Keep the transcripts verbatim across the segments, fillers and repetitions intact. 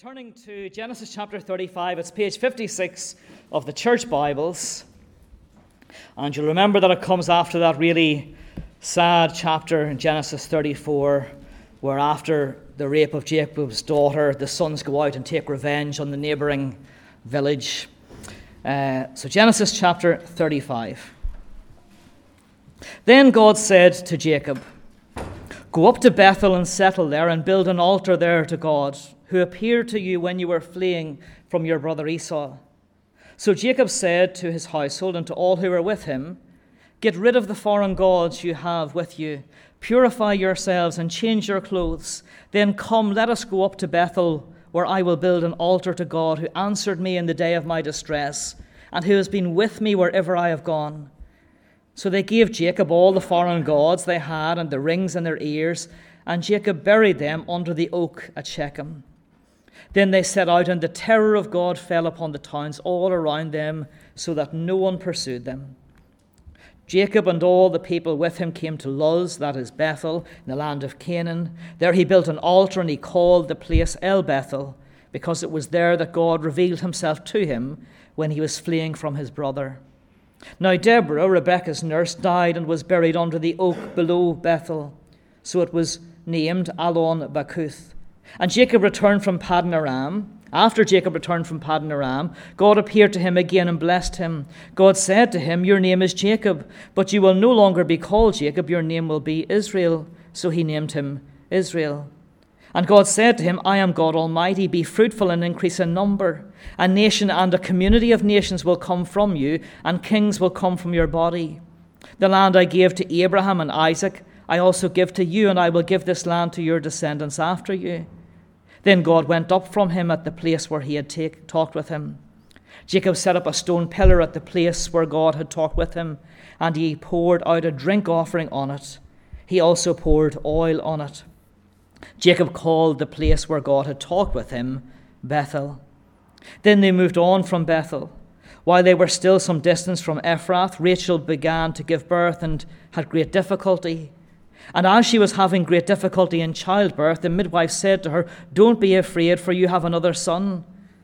turning to Genesis chapter thirty-five. It's page fifty-six of the Church Bibles. And you'll remember that it comes after that really sad chapter in Genesis thirty-four, where after the rape of Jacob's daughter, the sons go out and take revenge on the neighboring village. Uh, so Genesis chapter thirty-five. Then God said to Jacob, "Go up to Bethel and settle there and build an altar there to God, who appeared to you when you were fleeing from your brother Esau." So Jacob said to his household and to all who were with him, "Get rid of the foreign gods you have with you. Purify yourselves and change your clothes. Then come, let us go up to Bethel, where I will build an altar to God, who answered me in the day of my distress, and who has been with me wherever I have gone." So they gave Jacob all the foreign gods they had and the rings in their ears, and Jacob buried them under the oak at Shechem. Then they set out, and the terror of God fell upon the towns all around them, so that no one pursued them. Jacob and all the people with him came to Luz, that is Bethel, in the land of Canaan. There he built an altar, and he called the place El Bethel, because it was there that God revealed himself to him when he was fleeing from his brother. Now Deborah, Rebekah's nurse, died and was buried under the oak below Bethel. So it was named Allon Bakuth. And Jacob returned from Paddan Aram. After Jacob returned from Paddan Aram, God appeared to him again and blessed him. God said to him, "Your name is Jacob, but you will no longer be called Jacob. Your name will be Israel." So he named him Israel. And God said to him, "I am God Almighty. Be fruitful and increase in number. A nation and a community of nations will come from you, and kings will come from your body. The land I gave to Abraham and Isaac, I also give to you, and I will give this land to your descendants after you." Then God went up from him at the place where he had take, talked with him. Jacob set up a stone pillar at the place where God had talked with him, and he poured out a drink offering on it. He also poured oil on it. Jacob called the place where God had talked with him Bethel. Then they moved on from Bethel. While they were still some distance from Ephrath, Rachel began to give birth and had great difficulty. And as she was having great difficulty in childbirth, the midwife said to her, "Don't be afraid, for you have another son."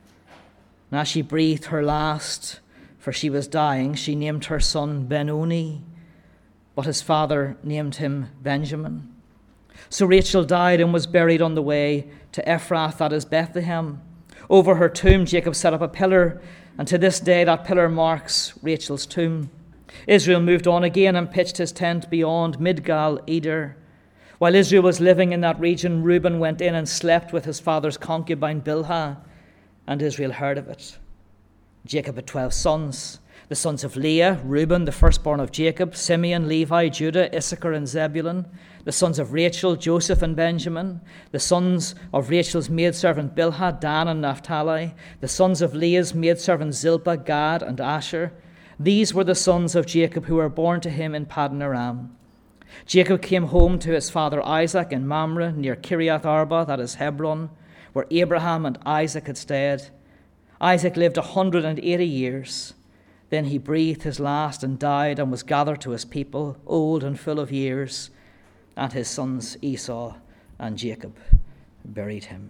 And as she breathed her last, for she was dying, she named her son Benoni, but his father named him Benjamin. So Rachel died and was buried on the way to Ephrath, that is Bethlehem. Over her tomb Jacob set up a pillar, and to this day that pillar marks Rachel's tomb. Israel moved on again and pitched his tent beyond Migdal Eder. While Israel was living in that region, Reuben went in and slept with his father's concubine Bilhah, and Israel heard of it. Jacob had twelve sons. The sons of Leah, Reuben, the firstborn of Jacob, Simeon, Levi, Judah, Issachar, and Zebulun. The sons of Rachel, Joseph and Benjamin. The sons of Rachel's maidservant Bilhah, Dan and Naphtali. The sons of Leah's maidservant Zilpah, Gad and Asher. These were the sons of Jacob who were born to him in Paddan Aram. Jacob came home to his father Isaac in Mamre, near Kiriath Arba, that is Hebron, where Abraham and Isaac had stayed. Isaac lived a hundred and eighty years. Then he breathed his last and died and was gathered to his people, old and full of years, and his sons Esau and Jacob buried him.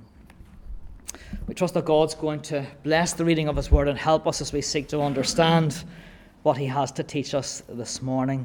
We trust that God's going to bless the reading of his word and help us as we seek to understand what he has to teach us this morning.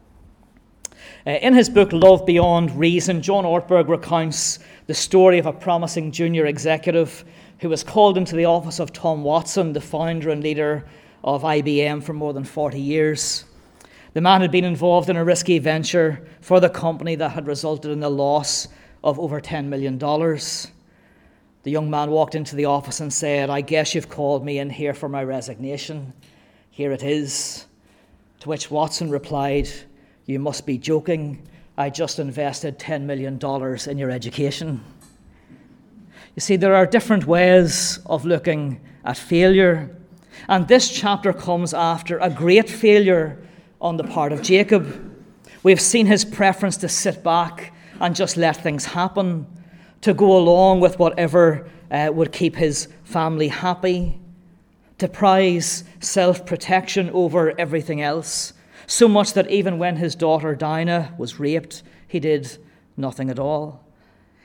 Uh, in his book, Love Beyond Reason, John Ortberg recounts the story of a promising junior executive who was called into the office of Tom Watson, the founder and leader of I B M for more than forty years. The man had been involved in a risky venture for the company that had resulted in the loss of over ten million dollars. The young man walked into the office and said, "I guess you've called me in here for my resignation. Here it is." To which Watson replied, "You must be joking. I just invested ten million dollars in your education." You see, there are different ways of looking at failure. And this chapter comes after a great failure on the part of Jacob. We've seen his preference to sit back and just let things happen, to go along with whatever uh, would keep his family happy, to prize self-protection over everything else, so much that even when his daughter Dinah was raped, he did nothing at all.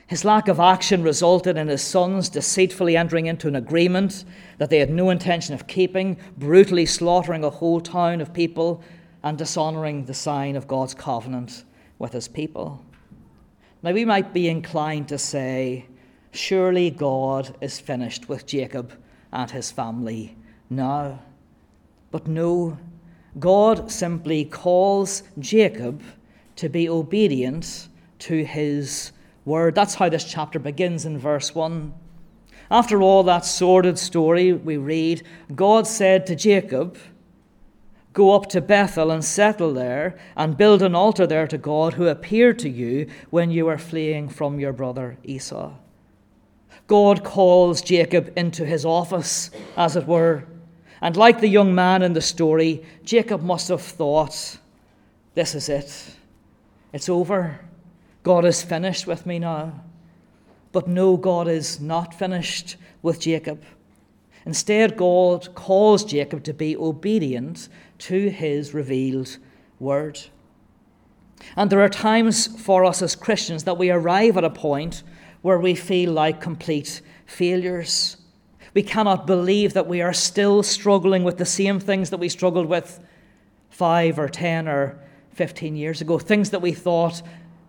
His lack of action resulted in his sons deceitfully entering into an agreement that they had no intention of keeping, brutally slaughtering a whole town of people and dishonoring the sign of God's covenant with his people. Now, we might be inclined to say, surely God is finished with Jacob and his family now. But no, God simply calls Jacob to be obedient to his word. That's how this chapter begins in verse one. After all that sordid story, we read, God said to Jacob, go up to Bethel and settle there and build an altar there to God who appeared to you when you were fleeing from your brother Esau. God calls Jacob into his office, as it were. And like the young man in the story, Jacob must have thought, this is it. It's over. God is finished with me now. But no, God is not finished with Jacob. Instead, God calls Jacob to be obedient to his revealed word. And there are times for us as Christians that we arrive at a point where we feel like complete failures. We cannot believe that we are still struggling with the same things that we struggled with five or ten or fifteen years ago. Things that we thought,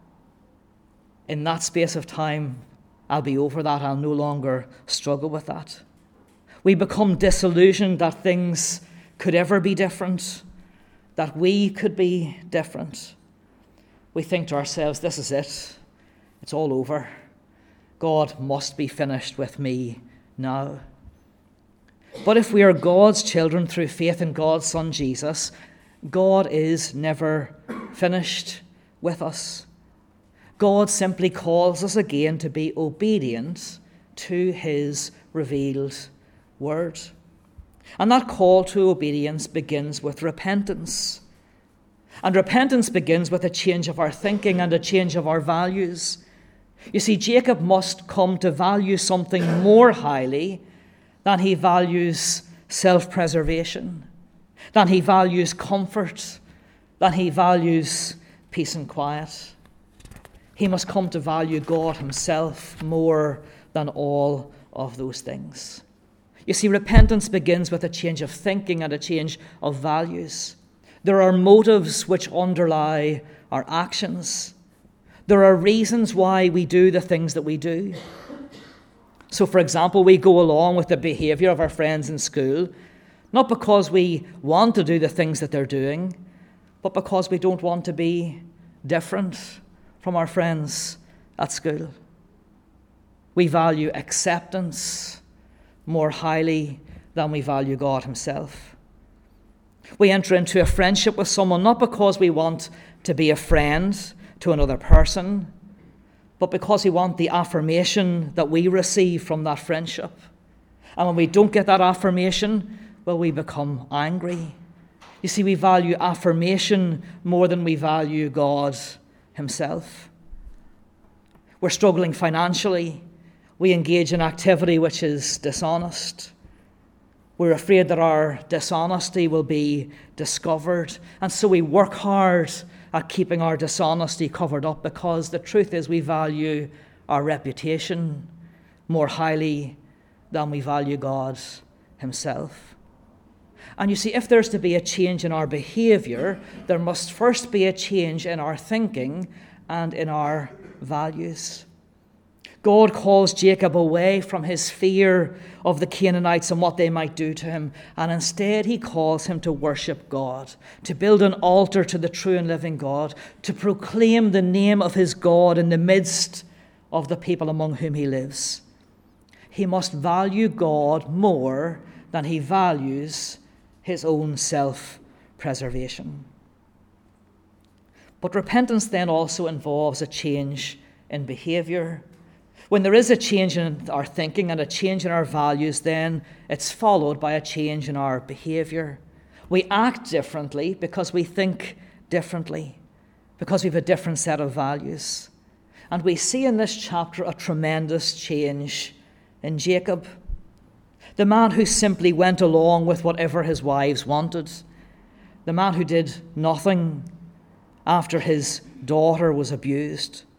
in that space of time, I'll be over that. I'll no longer struggle with that. We become disillusioned that things could ever be different, that we could be different. We think to ourselves, this is it. It's all over. God must be finished with me now. But if we are God's children through faith in God's Son Jesus, God is never finished with us. God simply calls us again to be obedient to his revealed word. And that call to obedience begins with repentance. And repentance begins with a change of our thinking and a change of our values. You see, Jacob must come to value something more highly than he values self-preservation, than he values comfort, than he values peace and quiet. He must come to value God himself more than all of those things. You see, repentance begins with a change of thinking and a change of values. There are motives which underlie our actions. There are reasons why we do the things that we do. So, for example, we go along with the behavior of our friends in school, not because we want to do the things that they're doing, but because we don't want to be different from our friends at school. We value acceptance more highly than we value God himself. We enter into a friendship with someone not because we want to be a friend to another person, but because we want the affirmation that we receive from that friendship. And when we don't get that affirmation, well, we become angry. You see, we value affirmation more than we value God himself. We're struggling financially. We engage in activity which is dishonest. We're afraid that our dishonesty will be discovered, and so we work hard at keeping our dishonesty covered up, because the truth is we value our reputation more highly than we value God himself. And you see, if there's to be a change in our behavior, there must first be a change in our thinking and in our values. God calls Jacob away from his fear of the Canaanites and what they might do to him, and instead he calls him to worship God, to build an altar to the true and living God, to proclaim the name of his God in the midst of the people among whom he lives. He must value God more than he values his own self-preservation. But repentance then also involves a change in behavior. When there is a change in our thinking and a change in our values, then it's followed by a change in our behavior. We act differently because we think differently, because we have a different set of values. And we see in this chapter a tremendous change in Jacob, the man who simply went along with whatever his wives wanted, the man who did nothing after his daughter was abused,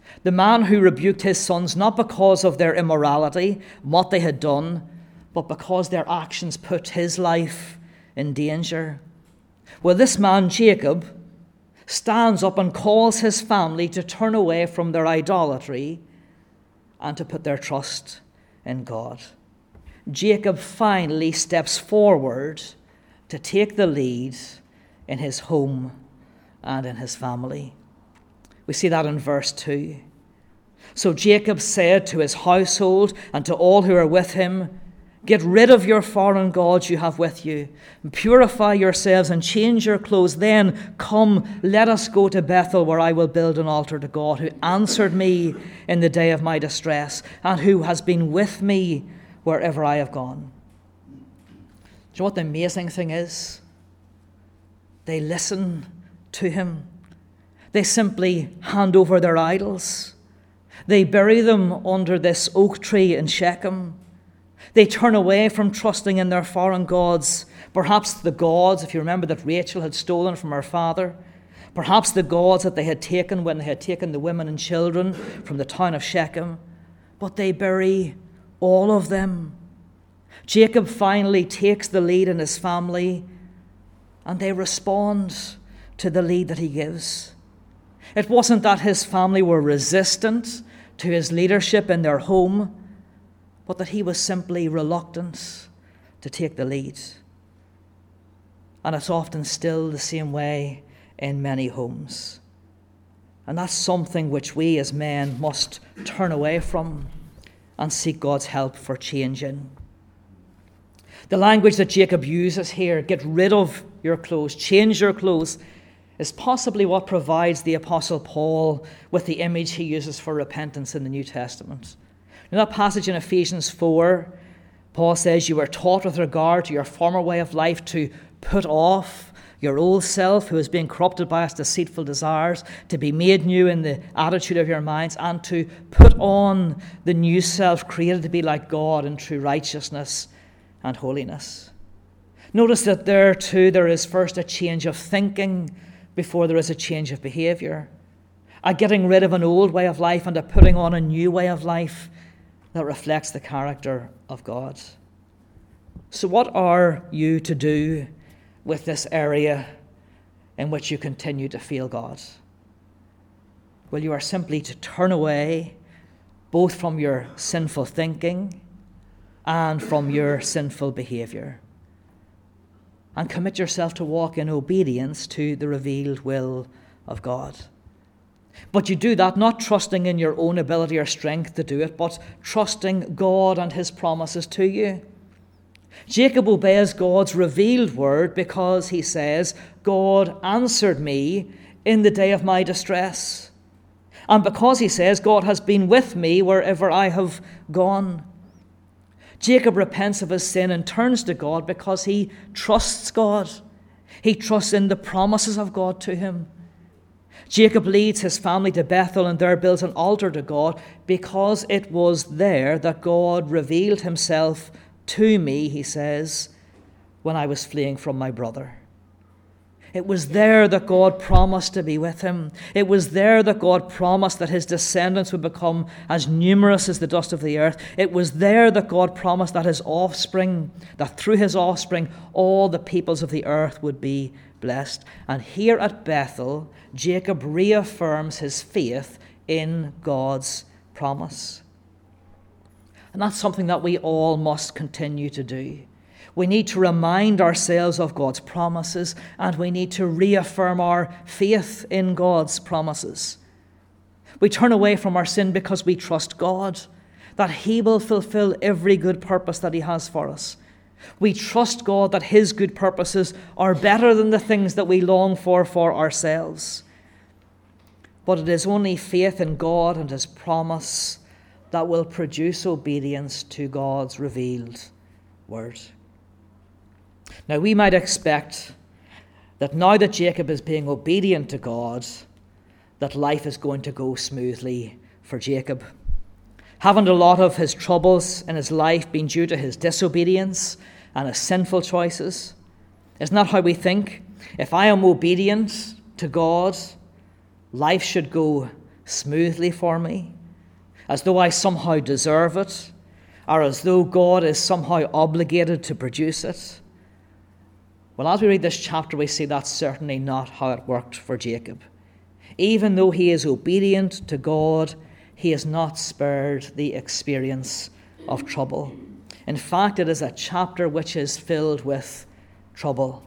The man who rebuked his sons not because of their immorality, what they had done, but because their actions put his life in danger. Well, this man, Jacob, stands up and calls his family to turn away from their idolatry and to put their trust in God. Jacob finally steps forward to take the lead in his home and in his family. We see that in verse two. So Jacob said to his household and to all who are with him, "Get rid of your foreign gods you have with you, and purify yourselves and change your clothes. Then come, let us go to Bethel, where I will build an altar to God, who answered me in the day of my distress, and who has been with me wherever I have gone." Do you know what the amazing thing is? They listen to him. They simply hand over their idols. They bury them under this oak tree in Shechem. They turn away from trusting in their foreign gods, perhaps the gods, if you remember, that Rachel had stolen from her father, perhaps the gods that they had taken when they had taken the women and children from the town of Shechem, but they bury all of them. Jacob finally takes the lead in his family, and they respond to the lead that he gives. It wasn't that his family were resistant to his leadership in their home, but that he was simply reluctant to take the lead. And it's often still the same way in many homes. And that's something which we as men must turn away from and seek God's help for change in. The language that Jacob uses here, get rid of your clothes, change your clothes, is possibly what provides the Apostle Paul with the image he uses for repentance in the New Testament. In that passage in Ephesians four, Paul says, "You were taught with regard to your former way of life to put off your old self, who is being corrupted by its deceitful desires, to be made new in the attitude of your minds, and to put on the new self, created to be like God in true righteousness and holiness." Notice that there too there is first a change of thinking before there is a change of behaviour, a getting rid of an old way of life and a putting on a new way of life that reflects the character of God. So what are you to do with this area in which you continue to feel God? Well, you are simply to turn away both from your sinful thinking and from your sinful behaviour, and commit yourself to walk in obedience to the revealed will of God. But you do that not trusting in your own ability or strength to do it, but trusting God and his promises to you. Jacob obeys God's revealed word because he says, "God answered me in the day of my distress." And because he says, "God has been with me wherever I have gone." Jacob repents of his sin and turns to God because he trusts God. He trusts in the promises of God to him. Jacob leads his family to Bethel and there builds an altar to God because it was there that God revealed himself to me, he says, when I was fleeing from my brother. It was there that God promised to be with him. It was there that God promised that his descendants would become as numerous as the dust of the earth. It was there that God promised that his offspring, that through his offspring, all the peoples of the earth would be blessed. And here at Bethel, Jacob reaffirms his faith in God's promise. And that's something that we all must continue to do. We need to remind ourselves of God's promises, and we need to reaffirm our faith in God's promises. We turn away from our sin because we trust God, that he will fulfill every good purpose that he has for us. We trust God that his good purposes are better than the things that we long for for ourselves. But it is only faith in God and his promise that will produce obedience to God's revealed word. Now, we might expect that now that Jacob is being obedient to God, that life is going to go smoothly for Jacob. Haven't a lot of his troubles in his life been due to his disobedience and his sinful choices? Isn't that how we think? If I am obedient to God, life should go smoothly for me, as though I somehow deserve it, or as though God is somehow obligated to produce it. Well, as we read this chapter, we see that's certainly not how it worked for Jacob. Even though he is obedient to God, he is not spared the experience of trouble. In fact, it is a chapter which is filled with trouble.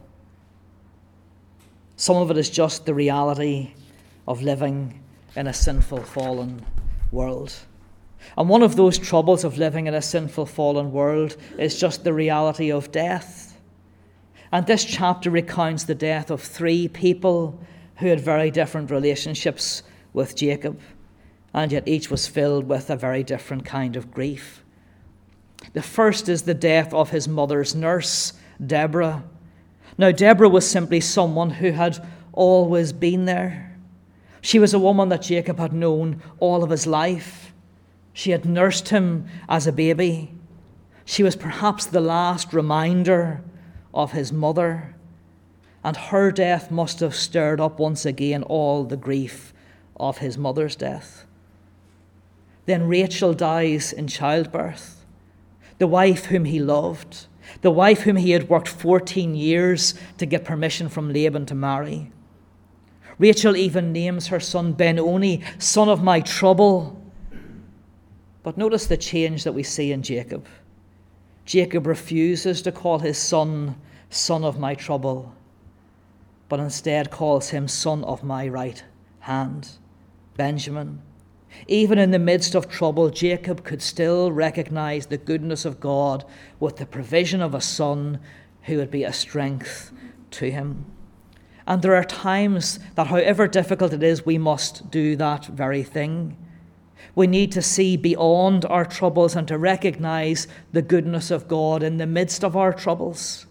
Some of it is just the reality of living in a sinful, fallen world. And one of those troubles of living in a sinful, fallen world is just the reality of death. And this chapter recounts the death of three people who had very different relationships with Jacob, and yet each was filled with a very different kind of grief. The first is the death of his mother's nurse, Deborah. Now, Deborah was simply someone who had always been there. She was a woman that Jacob had known all of his life. She had nursed him as a baby. She was perhaps the last reminder of his mother, and her death must have stirred up once again all the grief of his mother's death. Then Rachel dies in childbirth, the wife whom he loved, the wife whom he had worked fourteen years to get permission from Laban to marry. Rachel even names her son Ben-Oni, son of my trouble. But notice the change that we see in Jacob. Jacob refuses to call his son, son of my trouble, but instead calls him son of my right hand, Benjamin. Even in the midst of trouble, Jacob could still recognize the goodness of God with the provision of a son who would be a strength to him. And there are times that, however difficult it is, we must do that very thing. We need to see beyond our troubles and to recognize the goodness of God in the midst of our troubles.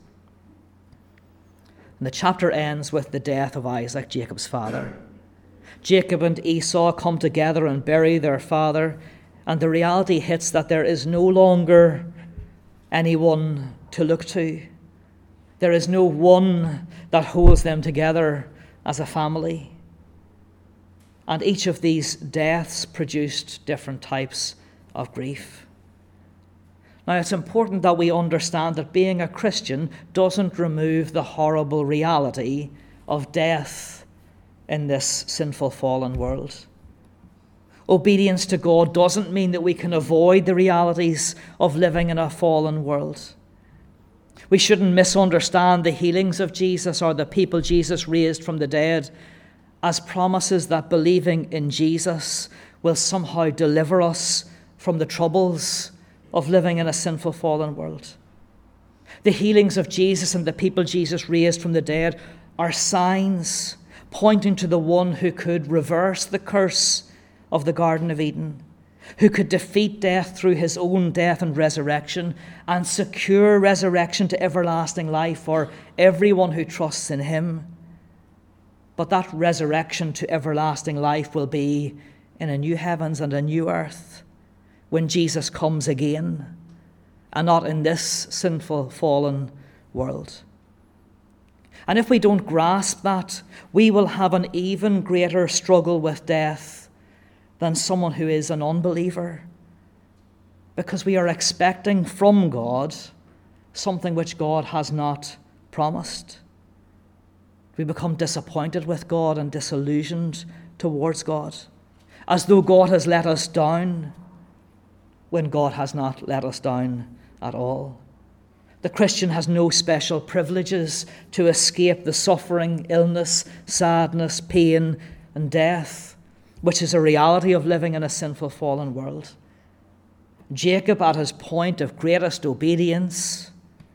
And the chapter ends with the death of Isaac, Jacob's father. Jacob and Esau come together and bury their father, and the reality hits that there is no longer anyone to look to. There is no one that holds them together as a family. And each of these deaths produced different types of grief. Now, it's important that we understand that being a Christian doesn't remove the horrible reality of death in this sinful, fallen world. Obedience to God doesn't mean that we can avoid the realities of living in a fallen world. We shouldn't misunderstand the healings of Jesus or the people Jesus raised from the dead as promises that believing in Jesus will somehow deliver us from the troubles of living in a sinful, fallen world. The healings of Jesus and the people Jesus raised from the dead are signs pointing to the one who could reverse the curse of the Garden of Eden, who could defeat death through his own death and resurrection and secure resurrection to everlasting life for everyone who trusts in him. But that resurrection to everlasting life will be in a new heavens and a new earth when Jesus comes again, and not in this sinful, fallen world. And if we don't grasp that, we will have an even greater struggle with death than someone who is an unbeliever, because we are expecting from God something which God has not promised. We become disappointed with God and disillusioned towards God, as though God has let us down when God has not let us down at all. The Christian has no special privileges to escape the suffering, illness, sadness, pain, and death, which is a reality of living in a sinful, fallen world. Jacob, at his point of greatest obedience,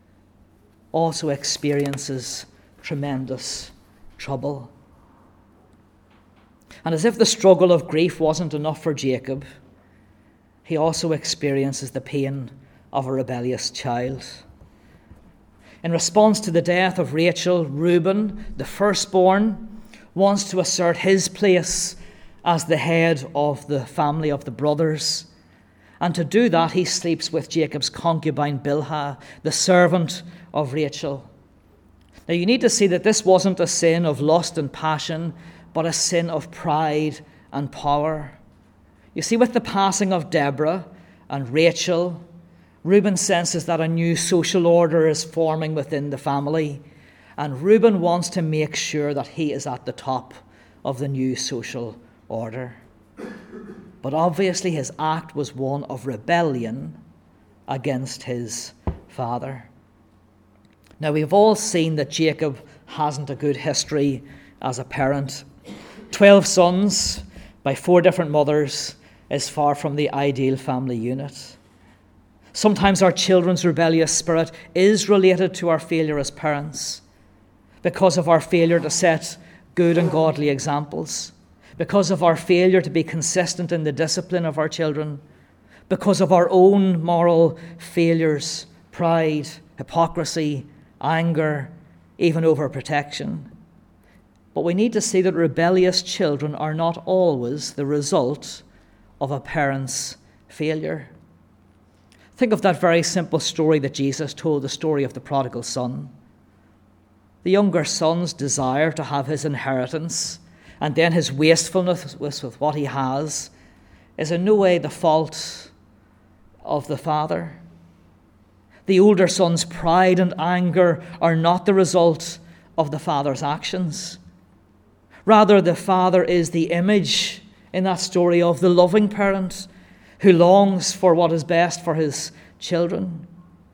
also experiences tremendous trouble. And as if the struggle of grief wasn't enough for Jacob, he also experiences the pain of a rebellious child. In response to the death of Rachel, Reuben, the firstborn, wants to assert his place as the head of the family of the brothers. And to do that, he sleeps with Jacob's concubine Bilhah, the servant of Rachel. Now, you need to see that this wasn't a sin of lust and passion, but a sin of pride and power. You see, with the passing of Deborah and Rachel, Reuben senses that a new social order is forming within the family, and Reuben wants to make sure that he is at the top of the new social order. But obviously his act was one of rebellion against his father. Now, we've all seen that Jacob hasn't a good history as a parent. Twelve sons by four different mothers is far from the ideal family unit. Sometimes our children's rebellious spirit is related to our failure as parents, because of our failure to set good and godly examples, because of our failure to be consistent in the discipline of our children, because of our own moral failures, pride, hypocrisy, anger, even overprotection. But we need to see that rebellious children are not always the result of a parent's failure. Think of that very simple story that Jesus told, the story of the prodigal son. The younger son's desire to have his inheritance and then his wastefulness with what he has is in no way the fault of the father. The older son's pride and anger are not the result of the father's actions. Rather, the father is the image in that story of the loving parent who longs for what is best for his children.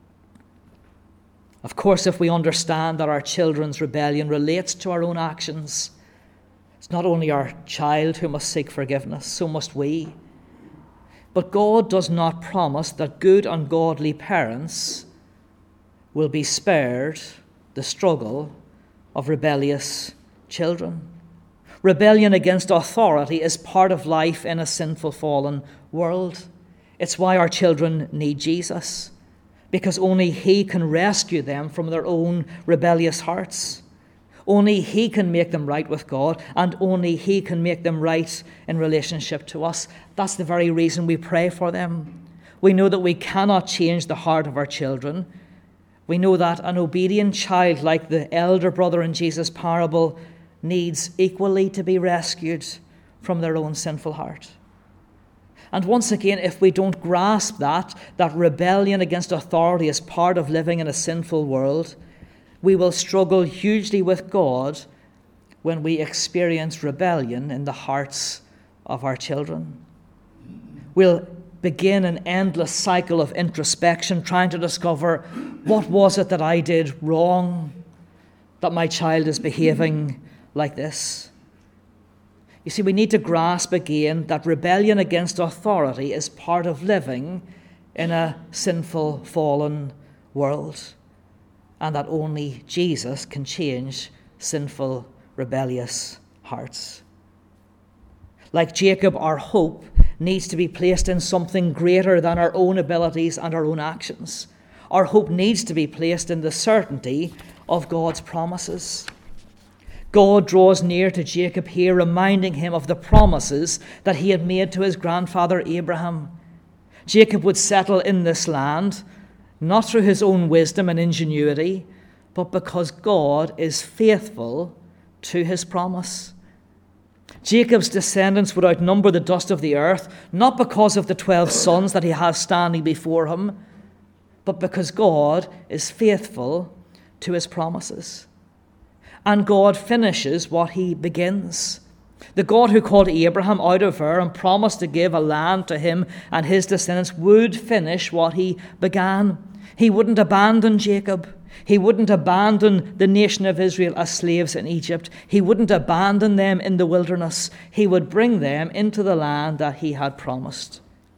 Of course, if we understand that our children's rebellion relates to our own actions, it's not only our child who must seek forgiveness, so must we. But God does not promise that good and godly parents will be spared the struggle of rebellious children. Rebellion against authority is part of life in a sinful, fallen world. It's why our children need Jesus, because only He can rescue them from their own rebellious hearts. Only He can make them right with God, and only He can make them right in relationship to us. That's the very reason we pray for them. We know that we cannot change the heart of our children. We know that an obedient child, like the elder brother in Jesus' parable, needs equally to be rescued from their own sinful heart. And once again, if we don't grasp that, that rebellion against authority is part of living in a sinful world, we will struggle hugely with God when we experience rebellion in the hearts of our children. We'll begin an endless cycle of introspection, trying to discover, what was it that I did wrong, that my child is behaving like this? You see, we need to grasp again that rebellion against authority is part of living in a sinful, fallen world, and that only Jesus can change sinful, rebellious hearts. Like Jacob, our hope needs to be placed in something greater than our own abilities and our own actions. Our hope needs to be placed in the certainty of God's promises. God draws near to Jacob here, reminding him of the promises that he had made to his grandfather Abraham. Jacob would settle in this land, not through his own wisdom and ingenuity, but because God is faithful to his promise. Jacob's descendants would outnumber the dust of the earth, not because of the twelve sons that he has standing before him, but because God is faithful to his promises. And God finishes what he begins. The God who called Abraham out of Ur and promised to give a land to him and his descendants would finish what he began. He wouldn't abandon Jacob. He wouldn't abandon the nation of Israel as slaves in Egypt. He wouldn't abandon them in the wilderness. He would bring them into the land that he had promised.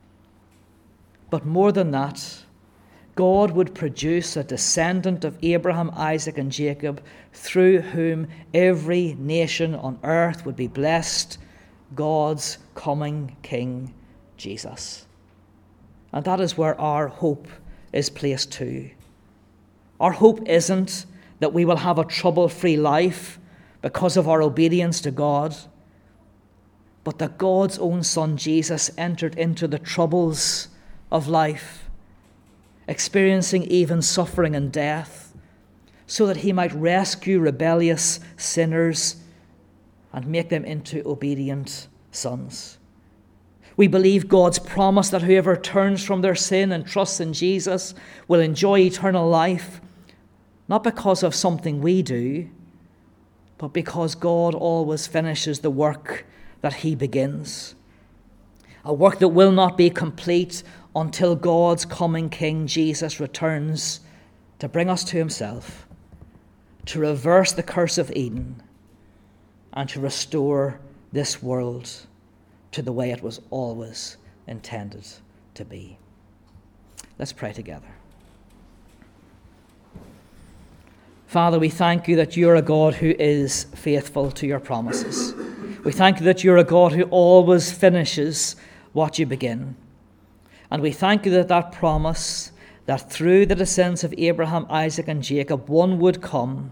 But more than that, God would produce a descendant of Abraham, Isaac, and Jacob, through whom every nation on earth would be blessed, God's coming King, Jesus. And that is where our hope is placed too. Our hope isn't that we will have a trouble-free life because of our obedience to God, but that God's own Son, Jesus, entered into the troubles of life, experiencing even suffering and death, so that he might rescue rebellious sinners and make them into obedient sons. We believe God's promise that whoever turns from their sin and trusts in Jesus will enjoy eternal life, not because of something we do, but because God always finishes the work that he begins. A work that will not be complete until God's coming King Jesus returns to bring us to himself, to reverse the curse of Eden, and to restore this world to the way it was always intended to be. Let's pray together. Father, we thank you that you're a God who is faithful to your promises. We thank you that you're a God who always finishes what you begin. And we thank you that that promise, that through the descendants of Abraham, Isaac, and Jacob, one would come.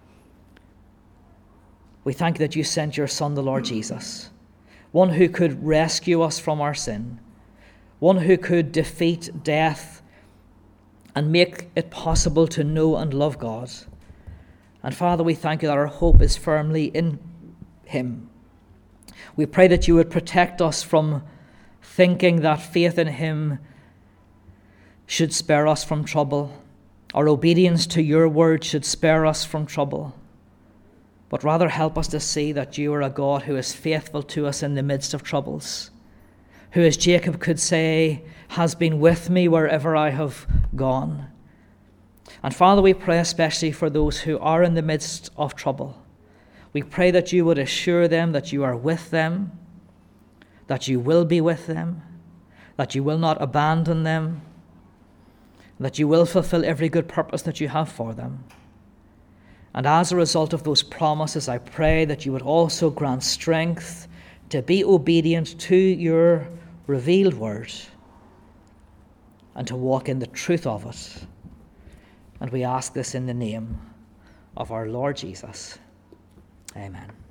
We thank you that you sent your Son, the Lord Jesus, one who could rescue us from our sin, one who could defeat death and make it possible to know and love God. And Father, we thank you that our hope is firmly in him. We pray that you would protect us from thinking that faith in him should spare us from trouble. Our obedience to your word should spare us from trouble. But rather help us to see that you are a God who is faithful to us in the midst of troubles, who, as Jacob could say, has been with me wherever I have gone. And Father, we pray especially for those who are in the midst of trouble. We pray that you would assure them that you are with them, that you will be with them, that you will not abandon them, that you will fulfill every good purpose that you have for them. And as a result of those promises, I pray that you would also grant strength to be obedient to your revealed word and to walk in the truth of it. And we ask this in the name of our Lord Jesus. Amen.